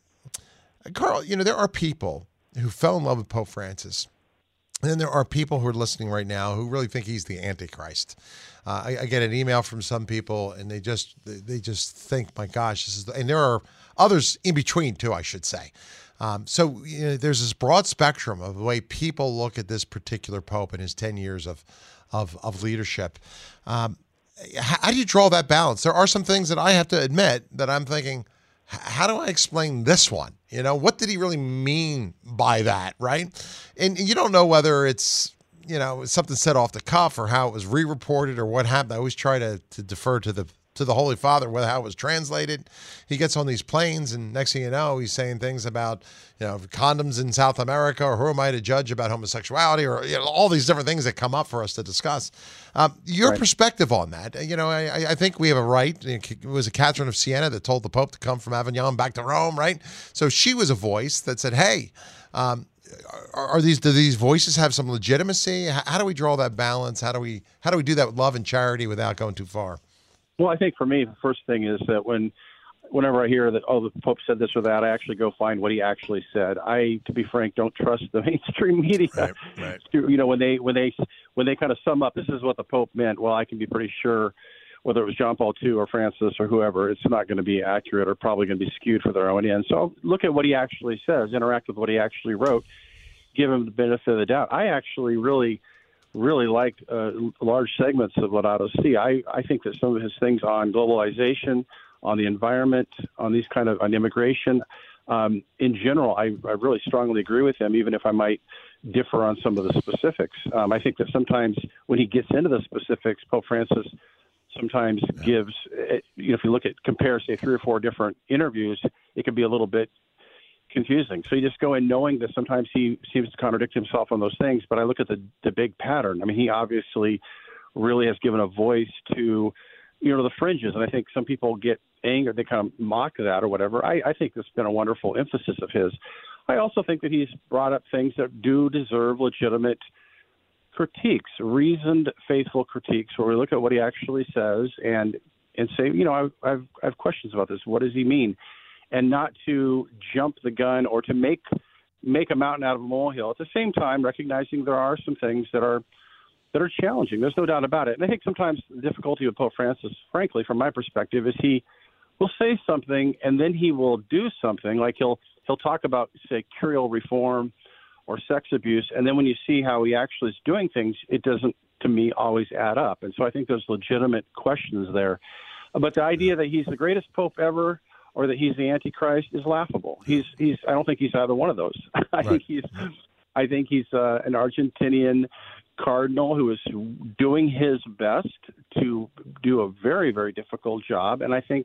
Carl, you know there are people who fell in love with Pope Francis, and then there are people who are listening right now who really think he's the Antichrist. Uh, I, I get an email from some people, and they just they, they just think, my gosh, this is. The, and there are others in between too, I should say. Um, so you know, there's this broad spectrum of the way people look at this particular pope and his ten years of of, of leadership. Um, how, how do you draw that balance? There are some things that I have to admit that I'm thinking, how do I explain this one? You know, what did he really mean by that, right? And, and you don't know whether it's, you know, something said off the cuff or how it was re-reported or what happened. I always try to, to defer to the to the Holy Father, whether how it was translated. He gets on these planes, and next thing you know, he's saying things about, you know, condoms in South America, or who am I to judge about homosexuality, or you know, all these different things that come up for us to discuss. Um, your right. perspective on that, you know, I, I think we have a right. It was a Catherine of Siena that told the Pope to come from Avignon back to Rome, right? So she was a voice that said, hey, um, are, are these do these voices have some legitimacy? How, how do we draw that balance? How do we how do we do that with love and charity without going too far? Well, I think for me, the first thing is that when, whenever I hear that, oh, the Pope said this or that, I actually go find what he actually said. I, to be frank, don't trust the mainstream media. Right, right. You know, when they when they when they kind of sum up, this is what the Pope meant. Well, I can be pretty sure, whether it was John Paul the Second or Francis or whoever, it's not going to be accurate or probably going to be skewed for their own end. So I'll look at what he actually says, interact with what he actually wrote, give him the benefit of the doubt. I actually really. really liked uh, large segments of Laudato Si. I, I think that some of his things on globalization, on the environment, on these kind of, on immigration, um, in general, I, I really strongly agree with him, even if I might differ on some of the specifics. Um, I think that sometimes when he gets into the specifics, Pope Francis sometimes yeah. gives, you know, if you look at, compare, say, three or four different interviews, it can be a little bit confusing. So you just go in knowing that sometimes he seems to contradict himself on those things, but I look at the the big pattern. I mean, he obviously really has given a voice to, you know, the fringes, and I think some people get angry, they kind of mock that or whatever. I, I think that's been a wonderful emphasis of his. I also think that he's brought up things that do deserve legitimate critiques, reasoned, faithful critiques, where we look at what he actually says and and say, you know, I've I've, I have questions about this. What does he mean? And not to jump the gun or to make make a mountain out of a molehill. At the same time, recognizing there are some things that are that are challenging. There's no doubt about it. And I think sometimes the difficulty with Pope Francis, frankly, from my perspective, is he will say something and then he will do something. Like he'll he'll talk about, say, curial reform or sex abuse, and then when you see how he actually is doing things, it doesn't, to me, always add up. And so I think there's legitimate questions there. But the idea that he's the greatest pope ever, or that he's the Antichrist, is laughable. He's he's. I don't think he's either one of those. I right. think he's. I think he's uh, an Argentinian cardinal who is doing his best to do a very very difficult job, and I think,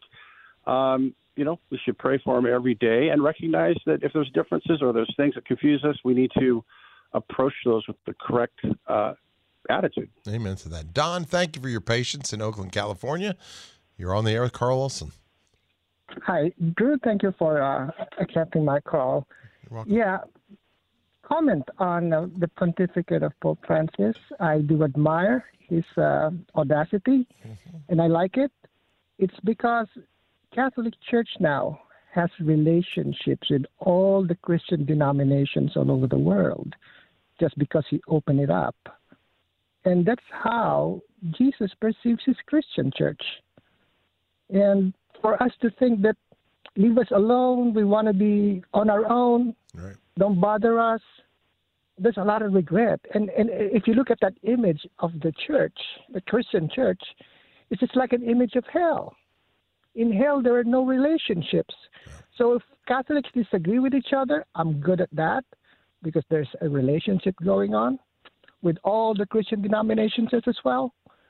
um, you know, we should pray for him every day and recognize that if there's differences or there's things that confuse us, we need to approach those with the correct uh, attitude. Amen to that. Don, thank you for your patience in Oakland, California. You're on the air with Carl Olson. Hi, Drew. Thank you for uh, accepting my call. You're welcome. Yeah, comment on uh, the pontificate of Pope Francis. I do admire his uh, audacity, mm-hmm. and I like it. It's because Catholic Church now has relationships with all the Christian denominations all over the world, just because he opened it up. And that's how Jesus perceives his Christian church. And for us to think that leave us alone, we want to be on our own, right. Don't bother us, there's a lot of regret. And and if you look at that image of the church, the Christian church, it's just like an image of hell. In hell, there are no relationships. So if Catholics disagree with each other, I'm good at that because there's a relationship going on. with all the Christian denominations as well.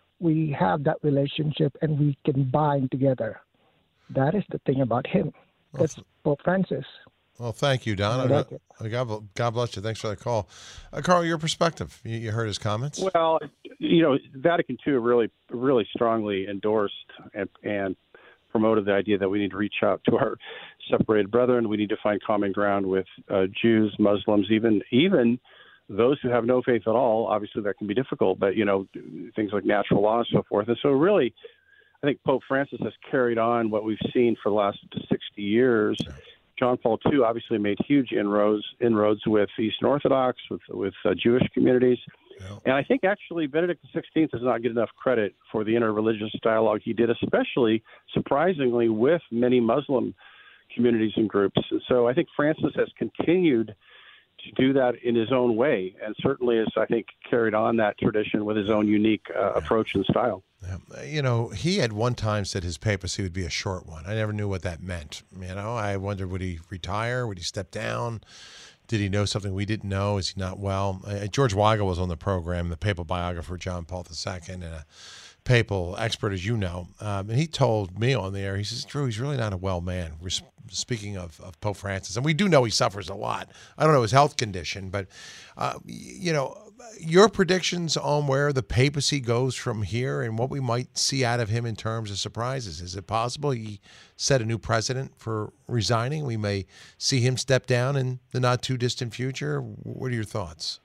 We have that relationship and we can bind together. That is the thing about him. That's Pope Francis. Well, thank you, Don. I like it. God, God bless you. Thanks for that call. Uh, Carl, your perspective. You, you heard his comments? Well, you know, Vatican two really, really strongly endorsed and, and promoted the idea that we need to reach out to our separated brethren. We need to find common ground with uh, Jews, Muslims, even even those who have no faith at all. Obviously, that can be difficult, but, you know, things like natural law and so forth. And so really, I think Pope Francis has carried on what we've seen for the last sixty years. John Paul the Second obviously made huge inroads inroads with Eastern Orthodox, with with uh, Jewish communities. Yeah. And I think actually Benedict the sixteenth does not get enough credit for the interreligious dialogue he did, especially, surprisingly, with many Muslim communities and groups. So I think Francis has continued to do that in his own way, and certainly has, I think, carried on that tradition with his own unique uh, approach and style. Yeah. You know, he had one time said his papacy would be a short one. I never knew what that meant. You know, I wondered, would he retire? Would he step down? Did he know something we didn't know? Is he not well? Uh, George Weigel was on the program, the papal biographer, John Paul the Second, and a papal expert, as you know. Um, and he told me on the air, he says, Drew, he's really not a well man. We're speaking of, of Pope Francis. And we do know he suffers a lot. I don't know his health condition, but, uh, you know, your predictions on where the papacy goes from here and what we might see out of him in terms of surprises. Is it possible he set a new precedent for resigning? We may see him step down in the not too distant future. What are your thoughts?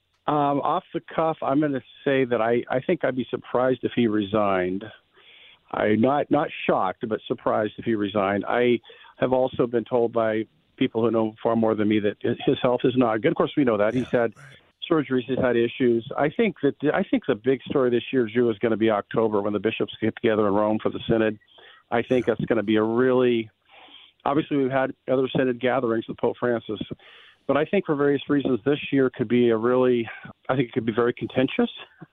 Um, off the cuff, I'm going to say that I, I think I'd be surprised if he resigned. I'm not, not shocked, but surprised if he resigned. I have also been told by people who know far more than me that his health is not good. Of course, we know that. Yeah, he's had surgeries, he's had issues. I think that I think the big story this year, Drew, is going to be October when the bishops get together in Rome for the synod. I think that's going to be a really – obviously, we've had other synod gatherings with Pope Francis. But I think for various reasons, this year could be a really, I think it could be very contentious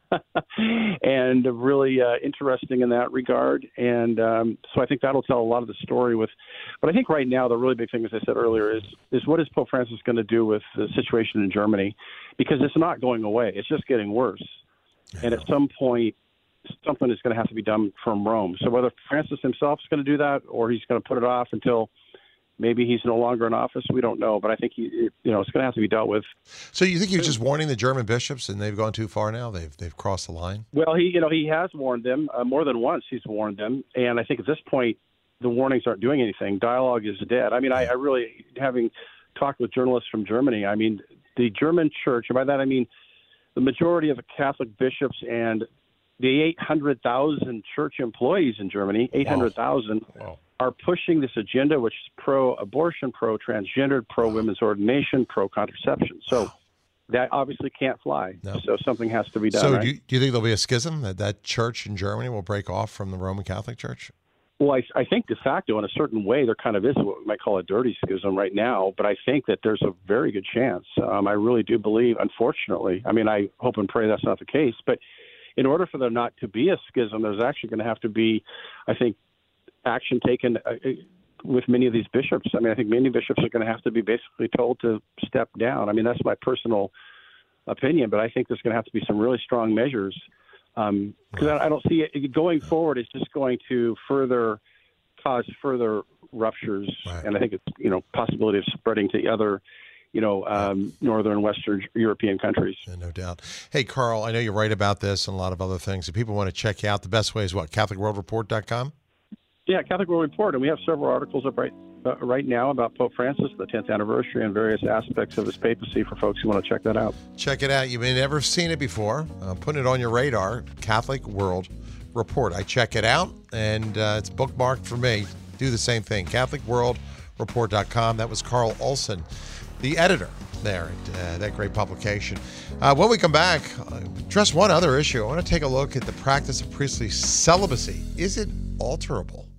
and really uh, interesting in that regard. And um, so I think that'll tell a lot of the story with, but I think right now the really big thing, as I said earlier, is, is what is Pope Francis going to do with the situation in Germany? Because it's not going away. It's just getting worse. And at some point, something is going to have to be done from Rome. So whether Francis himself is going to do that or he's going to put it off until maybe he's no longer in office, we don't know. But I think he, you know, it's going to have to be dealt with. So you think he was just warning the German bishops, and they've gone too far now? They've they've crossed the line. Well, he, you know, he has warned them uh, more than once. He's warned them, and I think at this point, the warnings aren't doing anything. Dialogue is dead. I mean, I, I really, having talked with journalists from Germany, I mean, the German church, and by that I mean the majority of the Catholic bishops and the eight hundred thousand church employees in Germany, eight hundred thousand. Wow. Wow. Are pushing this agenda, which is pro-abortion, pro-transgender, pro-women's ordination, pro-contraception. So that obviously can't fly. No. So something has to be done. So right? do, you, do you think there'll be a schism, that that church in Germany will break off from the Roman Catholic Church? Well, I, I think de facto, in a certain way, there kind of is what we might call a dirty schism right now. But I think that there's a very good chance. Um, I really do believe, unfortunately, I mean, I hope and pray that's not the case. But in order for there not to be a schism, there's actually going to have to be, I think, action taken uh, with many of these bishops. I mean, I think many bishops are going to have to be basically told to step down. I mean, that's my personal opinion, but I think there's going to have to be some really strong measures because um, I, I don't see it going forward. It's just going to further cause further ruptures, right. And I think it's, you know, possibility of spreading to other, you know, um, northern and western European countries. Yeah, no doubt. Hey, Carl, I know you're right about this and a lot of other things. If people want to check you out, the best way is what, Catholic World Report dot com? Yeah, Catholic World Report, and we have several articles up right uh, right now about Pope Francis, the tenth anniversary, and various aspects of his papacy for folks who want to check that out. Check it out. You may never have seen it before. Uh, putting it on your radar, Catholic World Report. I check it out, and uh, it's bookmarked for me. Do the same thing, Catholic World Report dot com. That was Carl Olson, the editor there at uh, that great publication. Uh, when we come back, uh, address one other issue. I want to take a look at the practice of priestly celibacy. Is it alterable?